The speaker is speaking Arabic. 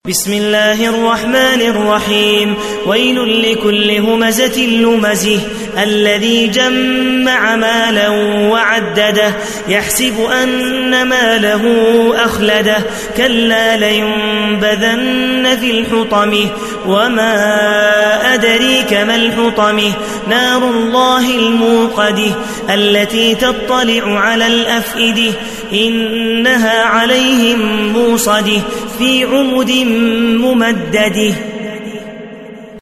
بسم الله الرحمن الرحيم. ويل لكل همزة لمزه الذي جمع مالا وعدده يحسب أن ماله أخلده كلا لينبذن في الحطمة وما أدريك ما الحطمة نار الله الموقدة التي تطلع على الأفئدة إنها عليهم موصدة في عمد ممدده.